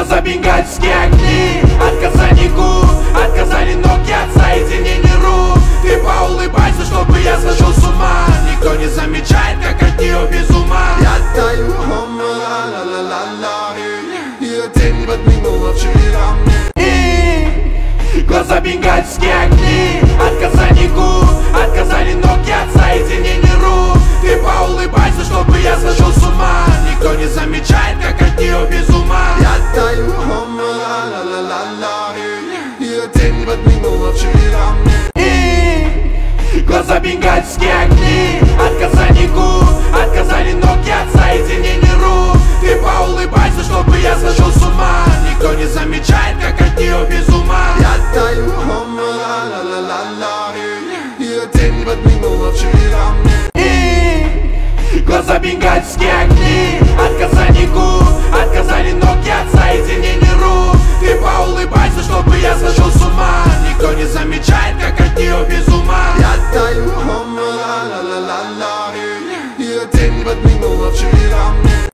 Глаза бенгальские огни, отказали губ, отказали ноги от соединения рук. Ты поулыбайся, чтобы я сошел с ума. Никто не замечает, как от нее без ума. Я таю, ла-ла-ла-ла-ла. Ее тень подмигнула вчера мне. Глаза бенгальские огни, отказали губ, отказали ноги от соединения рук. Ты поулыбайся, чтобы я сошел с ума. Никто не замечает, как от нее без ума. Я таю, ла-ла-ла-ла-ла. Ее тень подмигнула вчера мне. Глаза бенгальские огни, отказали губ, отказали ноги от соединения рук. Ты поулыбайся, чтобы я сошел с ума. Никто не замечает, как от нее без ума. Я таю, ла-ла-ла-ла-ла. Ее тень подмигнула вчера мне. Глаза бенгальские огни, отказали губ, отказали ноги от соединения рук. Ты поулыбайся, чтобы я сошел с ума. Никто не замечает, как от нее без ума. Я таю, ла-ла-ла-ла-ла. Ее тень подмигнула вчера мне.